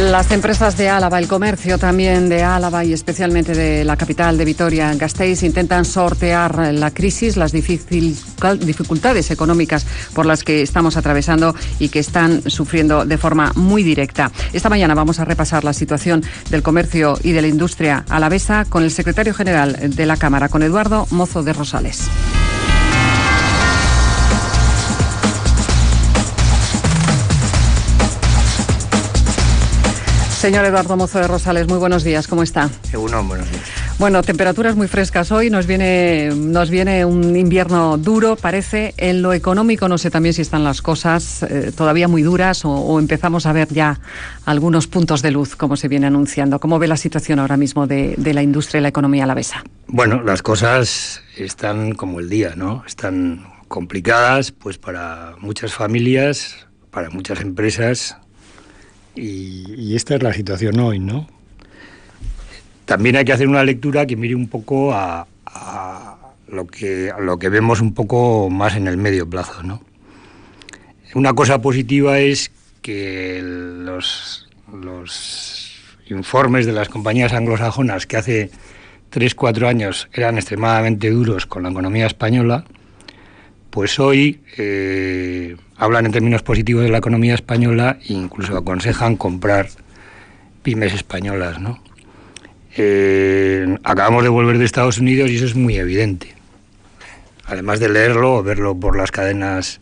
Las empresas de Álava, el comercio también de Álava y especialmente de la capital de Vitoria-Gasteiz intentan sortear la crisis, las dificultades económicas por las que estamos atravesando y que están sufriendo de forma muy directa. Esta mañana vamos a repasar la situación del comercio y de la industria alavesa con el secretario general de la Cámara, con Eduardo Mozo de Rosales. Señor Eduardo Mozo de Rosales, muy buenos días, ¿cómo está? Buenos días. Bueno, temperaturas muy frescas hoy, nos viene un invierno duro, parece. En lo económico no sé también si están las cosas todavía muy duras o empezamos a ver ya algunos puntos de luz, como se viene anunciando. ¿Cómo ve la situación ahora mismo de la industria y la economía alavesa? Bueno, las cosas están como el día, ¿no? Están complicadas pues para muchas familias, para muchas empresas. Y esta es la situación hoy, ¿no? También hay que hacer una lectura que mire un poco a lo que vemos un poco más en el medio plazo, ¿no? Una cosa positiva es que los informes de las compañías anglosajonas que hace 3-4 años eran extremadamente duros con la economía española, pues hoy hablan en términos positivos de la economía española e incluso aconsejan comprar pymes españolas, ¿no? Acabamos de volver de Estados Unidos y eso es muy evidente. Además de leerlo o verlo por las cadenas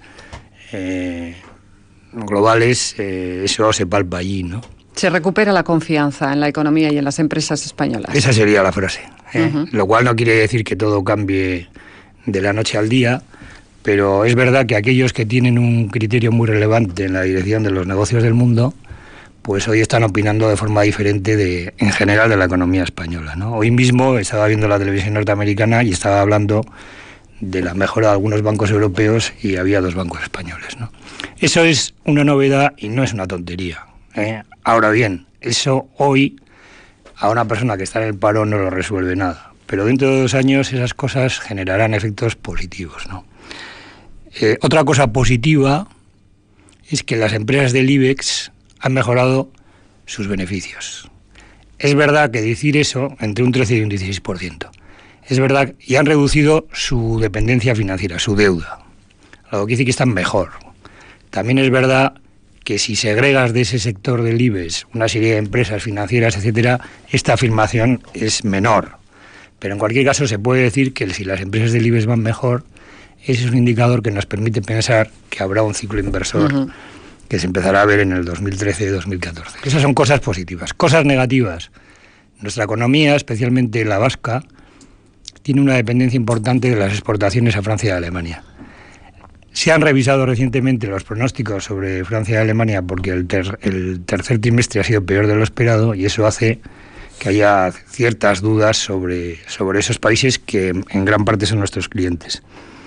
globales, eso se palpa allí, ¿no? Se recupera la confianza en la economía y en las empresas españolas. Esa sería la frase, Lo cual no quiere decir que todo cambie de la noche al día, pero es verdad que aquellos que tienen un criterio muy relevante en la dirección de los negocios del mundo, pues hoy están opinando de forma diferente en general de la economía española, ¿no? Hoy mismo estaba viendo la televisión norteamericana y estaba hablando de la mejora de algunos bancos europeos y había 2 bancos españoles, ¿no? Eso es una novedad y no es una tontería, Ahora bien, eso hoy a una persona que está en el paro no lo resuelve nada, pero dentro de 2 años esas cosas generarán efectos positivos, ¿no? Otra cosa positiva es que las empresas del IBEX han mejorado sus beneficios. Es verdad que decir eso entre un 13 y un 16%. Es verdad, y han reducido su dependencia financiera, su deuda. Lo que dice que están mejor. También es verdad que si segregas de ese sector del IBEX una serie de empresas financieras, etcétera, esta afirmación es menor. Pero en cualquier caso se puede decir que si las empresas del IBEX van mejor, ese es un indicador que nos permite pensar que habrá un ciclo inversor que se empezará a ver en el 2013 y 2014. Esas son cosas positivas. Cosas negativas. Nuestra economía, especialmente la vasca, tiene una dependencia importante de las exportaciones a Francia y a Alemania. Se han revisado recientemente los pronósticos sobre Francia y Alemania porque el tercer trimestre ha sido peor de lo esperado y eso hace que haya ciertas dudas sobre esos países que en gran parte son nuestros clientes.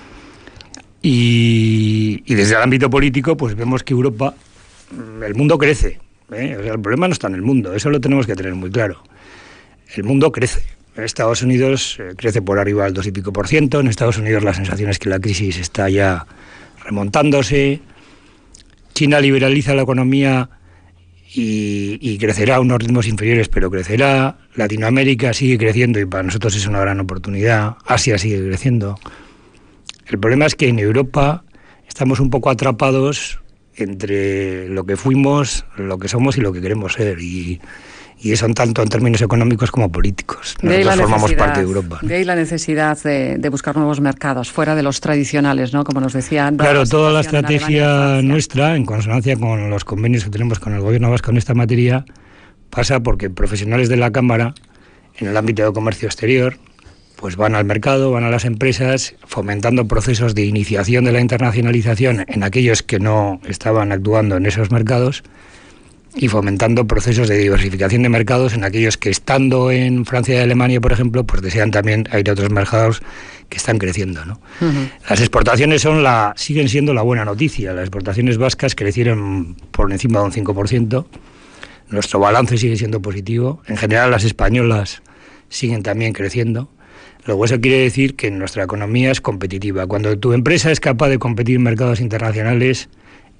Y desde el ámbito político, pues vemos que Europa, el mundo crece, O sea, el problema no está en el mundo, eso lo tenemos que tener muy claro. El mundo crece. En Estados Unidos crece por arriba del 2 y pico %. En Estados Unidos la sensación es que la crisis está ya remontándose. China liberaliza la economía y crecerá a unos ritmos inferiores, pero crecerá. Latinoamérica sigue creciendo y para nosotros es una gran oportunidad. Asia sigue creciendo. El problema es que en Europa estamos un poco atrapados entre lo que fuimos, lo que somos y lo que queremos ser. Y eso tanto en términos económicos como políticos. Nosotros formamos parte de Europa, ¿no? De ahí la necesidad de buscar nuevos mercados, fuera de los tradicionales, ¿no? Como nos decían. Claro, toda la estrategia nuestra, en consonancia con los convenios que tenemos con el gobierno vasco en esta materia, pasa porque profesionales de la Cámara, en el ámbito de comercio exterior, pues van al mercado, van a las empresas, fomentando procesos de iniciación de la internacionalización en aquellos que no estaban actuando en esos mercados y fomentando procesos de diversificación de mercados en aquellos que, estando en Francia y Alemania, por ejemplo, pues desean también ir a otros mercados que están creciendo, ¿no? Uh-huh. Las exportaciones siguen siendo la buena noticia. Las exportaciones vascas crecieron por encima de un 5%. Nuestro balance sigue siendo positivo. En general, las españolas siguen también creciendo. Luego eso quiere decir que nuestra economía es competitiva. Cuando tu empresa es capaz de competir en mercados internacionales,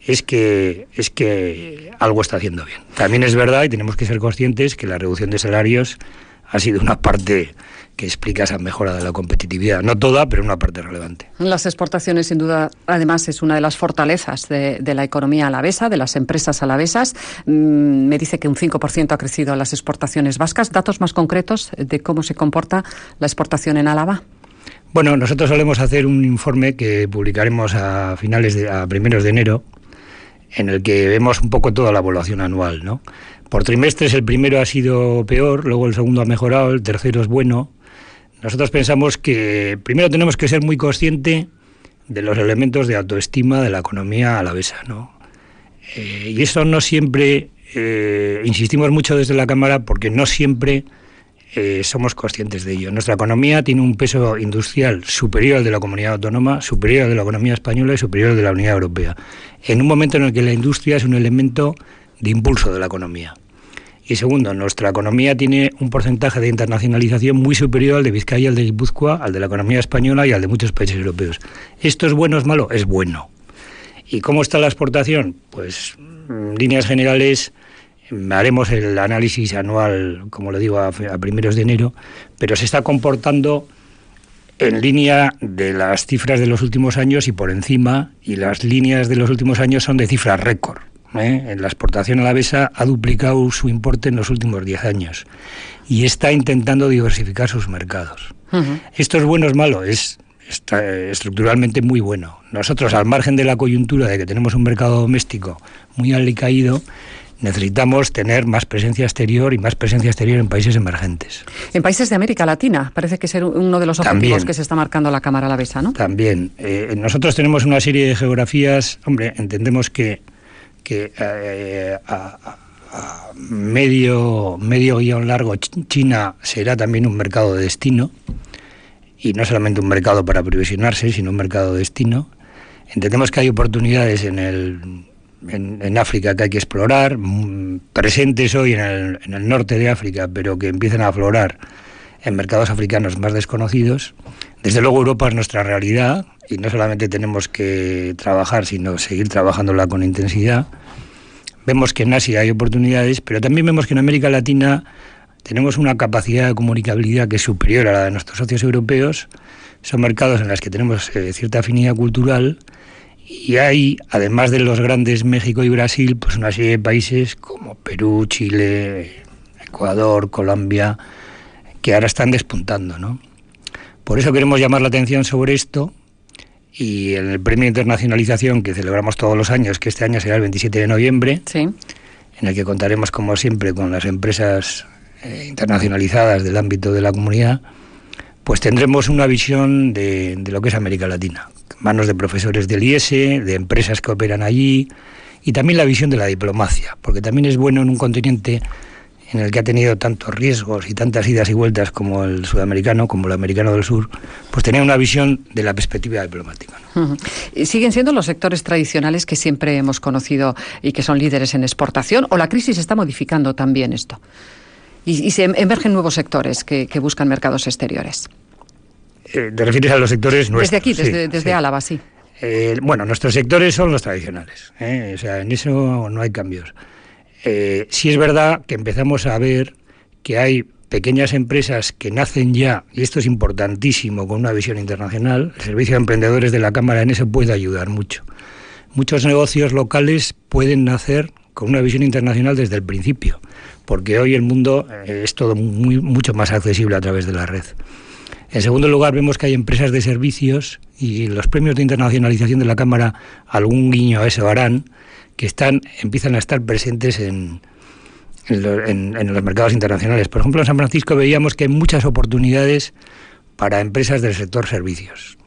es que algo está haciendo bien. También es verdad, y tenemos que ser conscientes, que la reducción de salarios ha sido una parte que explica esa mejora de la competitividad. No toda, pero una parte relevante. Las exportaciones, sin duda, además, es una de las fortalezas de la economía alavesa, de las empresas alavesas. Me dice que un 5% ha crecido las exportaciones vascas. ¿Datos más concretos de cómo se comporta la exportación en Álava? Bueno, nosotros solemos hacer un informe que publicaremos a primeros de enero, en el que vemos un poco toda la evaluación anual, ¿no? Por trimestres el primero ha sido peor, luego el segundo ha mejorado, el tercero es bueno. Nosotros pensamos que primero tenemos que ser muy conscientes de los elementos de autoestima de la economía alavesa, ¿no? Y eso no siempre, insistimos mucho desde la Cámara, porque no siempre somos conscientes de ello. Nuestra economía tiene un peso industrial superior al de la comunidad autónoma, superior al de la economía española y superior al de la Unión Europea, en un momento en el que la industria es un elemento de impulso de la economía. Y segundo, nuestra economía tiene un porcentaje de internacionalización muy superior al de Vizcaya, al de Guipúzcoa, al de la economía española y al de muchos países europeos. ¿Esto es bueno o es malo? Es bueno. ¿Y cómo está la exportación? Pues en líneas generales haremos el análisis anual, como le digo, a primeros de enero, pero se está comportando en línea de las cifras de los últimos años y por encima, y las líneas de los últimos años son de cifras récord. En la exportación alavesa ha duplicado su importe en los últimos 10 años y está intentando diversificar sus mercados. Uh-huh. ¿Esto es bueno o es malo? Está estructuralmente muy bueno. Nosotros, al margen de la coyuntura de que tenemos un mercado doméstico muy alicaído, necesitamos tener más presencia exterior y más presencia exterior en países emergentes. En países de América Latina parece que es uno de los objetivos también, que se está marcando la Cámara alavesa, ¿no? También. Nosotros tenemos una serie de geografías. Hombre, entendemos que a medio guión largo China será también un mercado de destino, y no solamente un mercado para aprovisionarse, sino un mercado de destino. Entendemos que hay oportunidades en África que hay que explorar, presentes hoy en el norte de África, pero que empiezan a aflorar en mercados africanos más desconocidos. Desde luego Europa es nuestra realidad, y no solamente tenemos que trabajar, sino seguir trabajándola con intensidad. Vemos que en Asia hay oportunidades, pero también vemos que en América Latina tenemos una capacidad de comunicabilidad que es superior a la de nuestros socios europeos. Son mercados en los que tenemos cierta afinidad cultural, y hay, además de los grandes México y Brasil, pues una serie de países como Perú, Chile, Ecuador, Colombia, que ahora están despuntando, ¿no? Por eso queremos llamar la atención sobre esto, y en el Premio de Internacionalización que celebramos todos los años, que este año será el 27 de noviembre, sí, en el que contaremos, como siempre, con las empresas internacionalizadas del ámbito de la comunidad, pues tendremos una visión de lo que es América Latina, manos de profesores del IES, de empresas que operan allí, y también la visión de la diplomacia, porque también es bueno en un continente en el que ha tenido tantos riesgos y tantas idas y vueltas como el sudamericano, como el americano del sur, pues tener una visión de la perspectiva diplomática, ¿no? Uh-huh. ¿Siguen siendo los sectores tradicionales que siempre hemos conocido y que son líderes en exportación, o la crisis está modificando también esto? Y se emergen nuevos sectores que buscan mercados exteriores. ¿Te refieres a los sectores nuestros? Desde aquí, desde sí. Álava, sí. Bueno, nuestros sectores son los tradicionales, o sea, en eso no hay cambios. Sí es verdad que empezamos a ver que hay pequeñas empresas que nacen ya, y esto es importantísimo, con una visión internacional. El Servicio de Emprendedores de la Cámara en eso puede ayudar mucho. Muchos negocios locales pueden nacer con una visión internacional desde el principio, porque hoy el mundo es todo mucho más accesible a través de la red. En segundo lugar, vemos que hay empresas de servicios, y los premios de internacionalización de la Cámara algún guiño a eso harán, que empiezan a estar presentes en los mercados internacionales. Por ejemplo, en San Francisco veíamos que hay muchas oportunidades para empresas del sector servicios,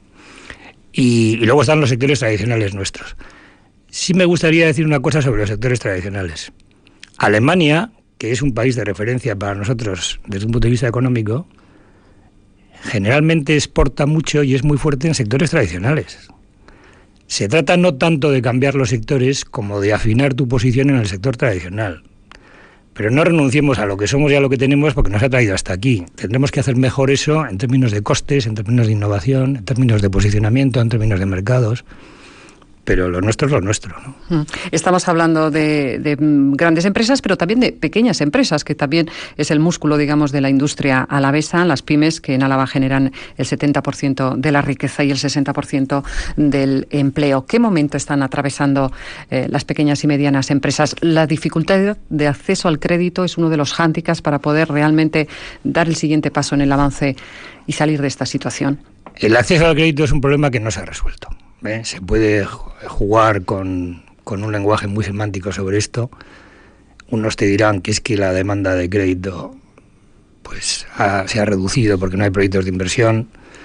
y luego están los sectores tradicionales nuestros. Sí me gustaría decir una cosa sobre los sectores tradicionales. Alemania, que es un país de referencia para nosotros desde un punto de vista económico, generalmente exporta mucho y es muy fuerte en sectores tradicionales. Se trata no tanto de cambiar los sectores como de afinar tu posición en el sector tradicional. Pero no renunciemos a lo que somos y a lo que tenemos, porque nos ha traído hasta aquí. Tendremos que hacer mejor eso en términos de costes, en términos de innovación, en términos de posicionamiento, en términos de mercados. pero lo nuestro es lo nuestro, ¿no? Estamos hablando de grandes empresas, pero también de pequeñas empresas, que también es el músculo, digamos, de la industria alavesa, las pymes, que en Álava generan el 70% de la riqueza y el 60% del empleo. ¿Qué momento están atravesando las pequeñas y medianas empresas? La dificultad de acceso al crédito es uno de los hándicaps para poder realmente dar el siguiente paso en el avance y salir de esta situación. El acceso al crédito es un problema que no se ha resuelto. Se puede jugar con un lenguaje muy semántico sobre esto. Unos te dirán que es que la demanda de crédito pues se ha reducido porque no hay proyectos de inversión.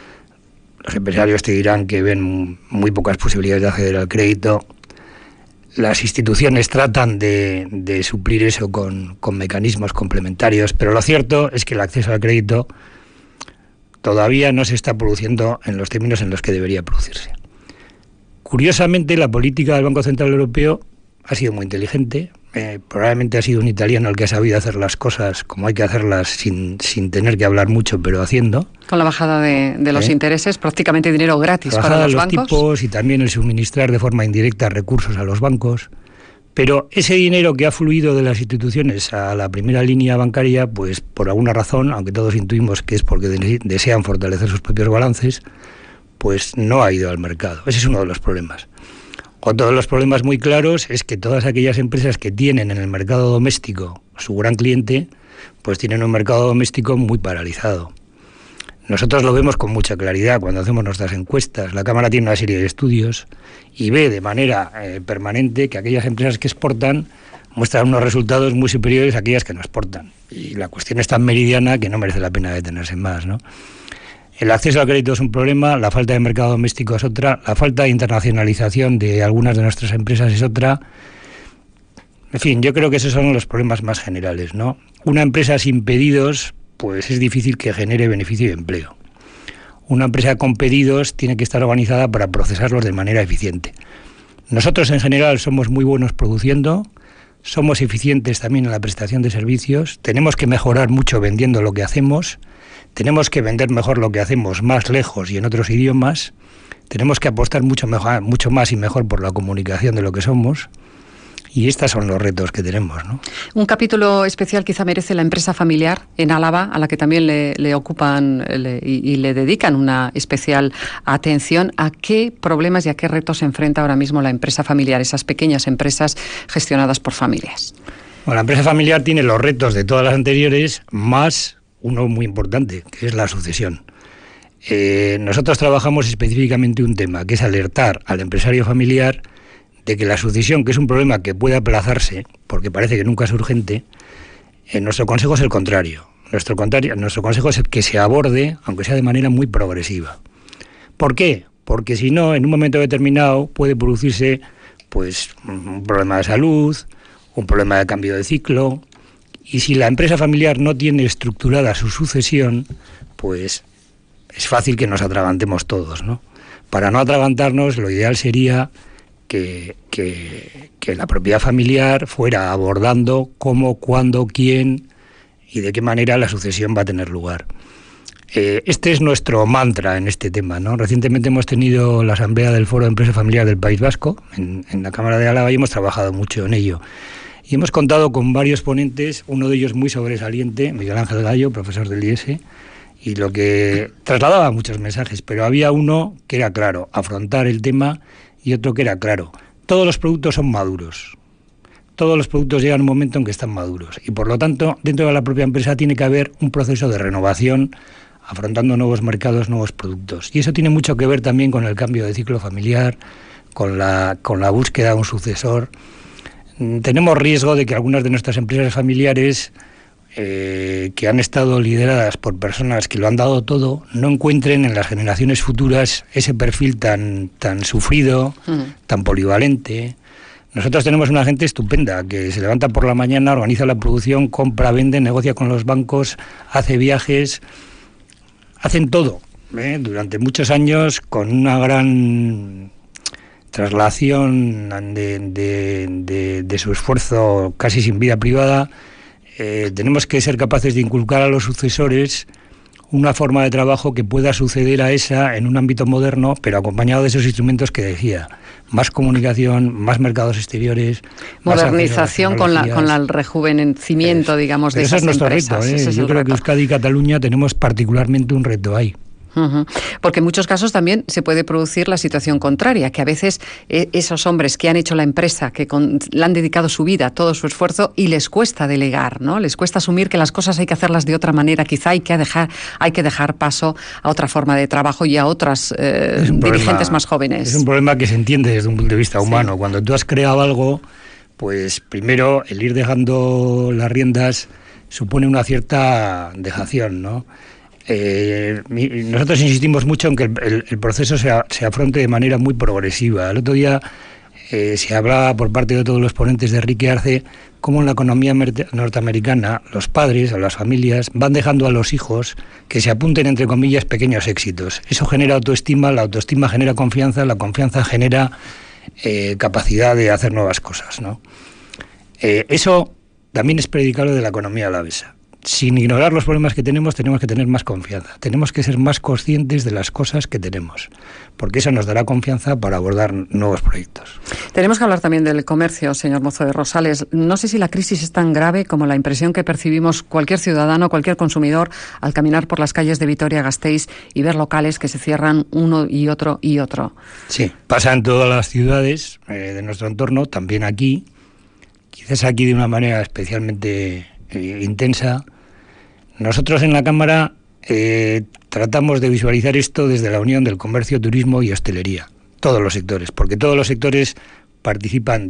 Los empresarios te dirán que ven muy pocas posibilidades de acceder al crédito. Las instituciones tratan de suplir eso con mecanismos complementarios, pero lo cierto es que el acceso al crédito todavía no se está produciendo en los términos en los que debería producirse. Curiosamente, la política del Banco Central Europeo ha sido muy inteligente. Probablemente ha sido un italiano el que ha sabido hacer las cosas como hay que hacerlas sin tener que hablar mucho, pero haciendo. Con la bajada de los intereses, prácticamente dinero gratis para los bancos. Tipos y también el suministrar de forma indirecta recursos a los bancos. Pero ese dinero que ha fluido de las instituciones a la primera línea bancaria, pues por alguna razón, aunque todos intuimos que es porque desean fortalecer sus propios balances, pues no ha ido al mercado. Ese es uno de los problemas. Otro de los problemas muy claros es que todas aquellas empresas que tienen en el mercado doméstico su gran cliente, pues tienen un mercado doméstico muy paralizado. Nosotros lo vemos con mucha claridad cuando hacemos nuestras encuestas. La Cámara tiene una serie de estudios y ve de manera permanente que aquellas empresas que exportan muestran unos resultados muy superiores a aquellas que no exportan. Y la cuestión es tan meridiana que no merece la pena detenerse más, ¿no? El acceso al crédito es un problema, la falta de mercado doméstico es otra, la falta de internacionalización de algunas de nuestras empresas es otra. En fin, yo creo que esos son los problemas más generales, ¿no? Una empresa sin pedidos, pues es difícil que genere beneficio y empleo. Una empresa con pedidos tiene que estar organizada para procesarlos de manera eficiente. Nosotros en general somos muy buenos produciendo, somos eficientes también en la prestación de servicios, tenemos que mejorar mucho vendiendo lo que hacemos. Tenemos que vender mejor lo que hacemos más lejos y en otros idiomas. Tenemos que apostar mucho más y mejor por la comunicación de lo que somos. Y estos son los retos que tenemos, ¿no? Un capítulo especial quizá merece la empresa familiar en Álava, a la que también le ocupan y le dedican una especial atención. ¿A qué problemas y a qué retos se enfrenta ahora mismo la empresa familiar, esas pequeñas empresas gestionadas por familias? Bueno, la empresa familiar tiene los retos de todas las anteriores, más uno muy importante, que es la sucesión. Nosotros trabajamos específicamente un tema, que es alertar al empresario familiar de que la sucesión, que es un problema que puede aplazarse, porque parece que nunca es urgente, nuestro consejo es el contrario. Nuestro consejo es que se aborde, aunque sea de manera muy progresiva. ¿Por qué? Porque si no, en un momento determinado puede producirse pues un problema de salud, un problema de cambio de ciclo. Y si la empresa familiar no tiene estructurada su sucesión, pues es fácil que nos atragantemos todos, ¿no? Para no atragantarnos, lo ideal sería que la propiedad familiar fuera abordando cómo, cuándo, quién y de qué manera la sucesión va a tener lugar. Este es nuestro mantra en este tema, ¿no? Recientemente hemos tenido la asamblea del Foro de Empresa Familiar del País Vasco en la Cámara de Álava y hemos trabajado mucho en ello. Y hemos contado con varios ponentes, uno de ellos muy sobresaliente, Miguel Ángel Gallo, profesor del IES, y lo que trasladaba muchos mensajes, pero había uno que era claro, afrontar el tema, y otro que era claro, todos los productos son maduros. Todos los productos llegan a un momento en que están maduros, y por lo tanto, dentro de la propia empresa tiene que haber un proceso de renovación, afrontando nuevos mercados, nuevos productos. Y eso tiene mucho que ver también con el cambio de ciclo familiar, con la búsqueda de un sucesor. Tenemos riesgo de que algunas de nuestras empresas familiares que han estado lideradas por personas que lo han dado todo no encuentren en las generaciones futuras ese perfil tan sufrido, tan polivalente. Nosotros tenemos una gente estupenda que se levanta por la mañana, organiza la producción, compra, vende, negocia con los bancos, hace viajes, hacen todo, durante muchos años con una gran traslación de su esfuerzo casi sin vida privada. Tenemos que ser capaces de inculcar a los sucesores una forma de trabajo que pueda suceder a esa en un ámbito moderno, pero acompañado de esos instrumentos que decía. Más comunicación, más mercados exteriores. Modernización con el rejuvenecimiento, digamos, de esas empresas. Ese es nuestro reto. Yo creo que Euskadi y Cataluña tenemos particularmente un reto ahí. Porque en muchos casos también se puede producir la situación contraria, que a veces esos hombres que han hecho la empresa, que le han dedicado su vida, todo su esfuerzo, y les cuesta delegar, ¿no? Les cuesta asumir que las cosas hay que hacerlas de otra manera, quizá hay que dejar paso a otra forma de trabajo y a otras dirigentes más jóvenes. Es un problema que se entiende desde un punto de vista humano. Cuando tú has creado algo, pues primero el ir dejando las riendas supone una cierta dejación, ¿no? Nosotros insistimos mucho en que el proceso se afronte de manera muy progresiva. El otro día se hablaba por parte de todos los ponentes de Enrique Arce cómo en la economía norteamericana los padres o las familias van dejando a los hijos que se apunten, entre comillas, pequeños éxitos. Eso genera autoestima, la autoestima genera confianza, la confianza genera capacidad de hacer nuevas cosas, ¿no? Eso también es predicable de la economía alavesa. Sin ignorar los problemas que tenemos que tener más confianza. Tenemos que ser más conscientes de las cosas que tenemos, porque eso nos dará confianza para abordar nuevos proyectos. Tenemos que hablar también del comercio, señor Mozo de Rosales. No sé si la crisis es tan grave como la impresión que percibimos cualquier ciudadano, cualquier consumidor, al caminar por las calles de Vitoria-Gasteiz y ver locales que se cierran uno y otro y otro. Sí, pasa en todas las ciudades de nuestro entorno, también aquí, quizás aquí de una manera especialmente intensa. Nosotros en la Cámara tratamos de visualizar esto desde la unión del comercio, turismo y hostelería, todos los sectores, porque todos los sectores participan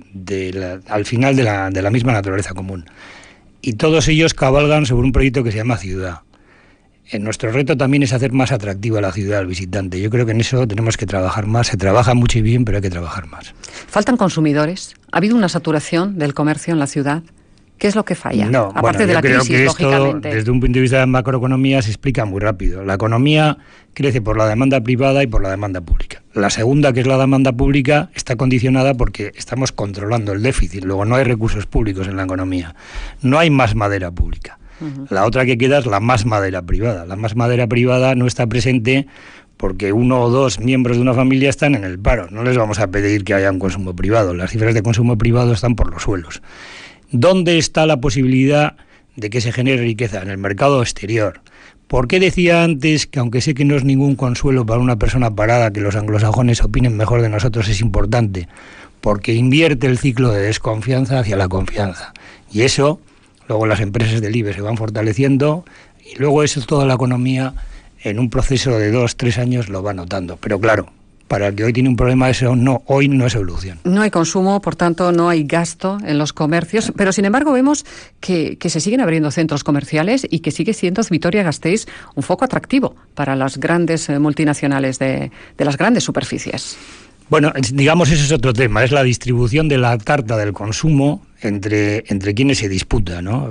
al final de la misma naturaleza común, y todos ellos cabalgan sobre un proyecto que se llama ciudad. Nuestro reto también es hacer más atractiva la ciudad al visitante. Yo creo que en eso tenemos que trabajar más. Se trabaja mucho y bien, pero hay que trabajar más. ¿Faltan consumidores? ¿Ha habido una saturación del comercio en la ciudad? ¿Qué es lo que falla? No, aparte de la crisis, creo que lógicamente. Esto, desde un punto de vista de macroeconomía, se explica muy rápido. La economía crece por la demanda privada y por la demanda pública. La segunda, que es la demanda pública, está condicionada porque estamos controlando el déficit. Luego no hay recursos públicos en la economía. No hay más madera pública. La otra que queda es la más madera privada. La más madera privada no está presente porque uno o dos miembros de una familia están en el paro. No les vamos a pedir que haya un consumo privado. Las cifras de consumo privado están por los suelos. ¿Dónde está la posibilidad de que se genere riqueza? En el mercado exterior. ¿Por qué decía antes que, aunque sé que no es ningún consuelo para una persona parada que los anglosajones opinen mejor de nosotros, es importante? Porque invierte el ciclo de desconfianza hacia la confianza. Y eso, luego las empresas del IBE se van fortaleciendo, y luego eso toda la economía en un proceso de 2-3 años lo va notando. Pero claro, para el que hoy tiene un problema, eso hoy no es solución. No hay consumo, por tanto no hay gasto en los comercios, pero sin embargo vemos que se siguen abriendo centros comerciales y que sigue siendo Vitoria-Gasteiz un foco atractivo para las grandes multinacionales de las grandes superficies. Bueno, digamos, ese es otro tema, es la distribución de la tarta del consumo entre quienes se disputa, ¿no?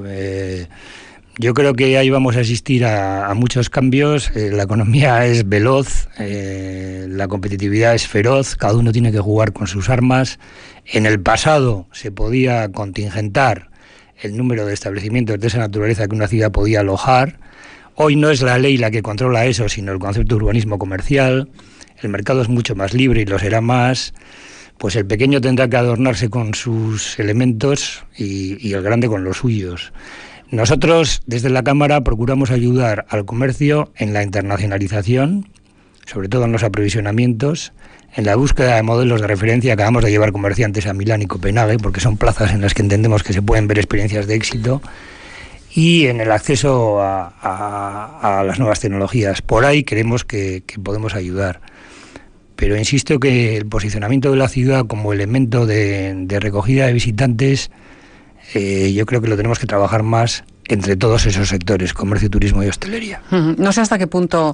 Yo creo que ahí vamos a asistir a muchos cambios. La economía es veloz, la competitividad es feroz, cada uno tiene que jugar con sus armas. En el pasado se podía contingentar el número de establecimientos de esa naturaleza que una ciudad podía alojar. Hoy no es la ley la que controla eso, sino el concepto de urbanismo comercial. El mercado es mucho más libre y lo será más. Pues el pequeño tendrá que adornarse con sus elementos y el grande con los suyos. Nosotros, desde la Cámara, procuramos ayudar al comercio en la internacionalización, sobre todo en los aprovisionamientos, en la búsqueda de modelos de referencia. Acabamos de llevar comerciantes a Milán y Copenhague, porque son plazas en las que entendemos que se pueden ver experiencias de éxito, y en el acceso a las nuevas tecnologías. Por ahí creemos que podemos ayudar. Pero insisto que el posicionamiento de la ciudad como elemento de recogida de visitantes, yo creo que lo tenemos que trabajar más entre todos esos sectores, comercio, turismo y hostelería. No sé hasta qué punto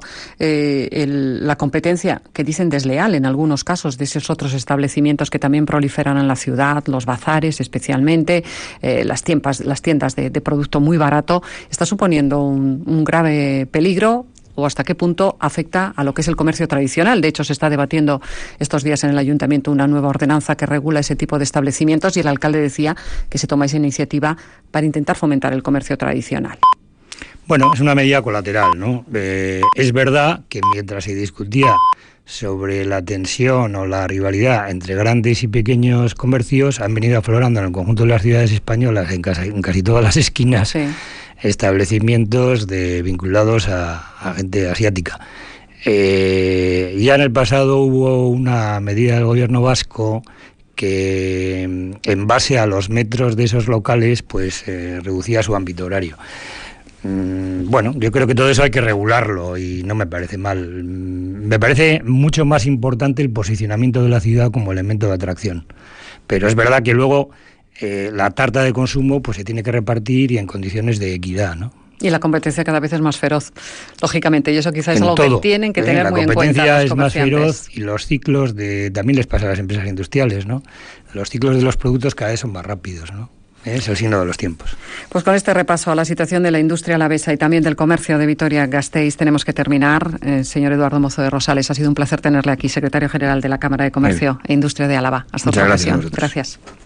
la competencia, que dicen desleal en algunos casos, de esos otros establecimientos que también proliferan en la ciudad, los bazares especialmente, las tiendas de producto muy barato, está suponiendo un grave peligro, o hasta qué punto afecta a lo que es el comercio tradicional. De hecho, se está debatiendo estos días en el Ayuntamiento una nueva ordenanza que regula ese tipo de establecimientos, y el alcalde decía que se toma esa iniciativa para intentar fomentar el comercio tradicional. Bueno, es una medida colateral, ¿no? Es verdad que mientras se discutía sobre la tensión o la rivalidad entre grandes y pequeños comercios, han venido aflorando en el conjunto de las ciudades españolas, en casi todas las esquinas, sí, establecimientos vinculados a gente asiática. Ya en el pasado hubo una medida del gobierno vasco que, en base a los metros de esos locales, pues reducía su ámbito horario. Bueno, yo creo que todo eso hay que regularlo y no me parece mal. Me parece mucho más importante el posicionamiento de la ciudad como elemento de atracción. Pero es verdad que luego la tarta de consumo pues se tiene que repartir y en condiciones de equidad, ¿no? Y la competencia cada vez es más feroz, lógicamente, y eso quizás es algo que tienen que tener muy en cuenta. La competencia es más feroz y los ciclos también les pasa a las empresas industriales, ¿no? Los ciclos de los productos cada vez son más rápidos, ¿no? Es el signo de los tiempos. Pues con este repaso a la situación de la industria alavesa y también del comercio de Vitoria-Gasteiz tenemos que terminar. Señor Eduardo Mozo de Rosales, ha sido un placer tenerle aquí, secretario general de la Cámara de Comercio e Industria de Álava. Hasta otra ocasión. Gracias.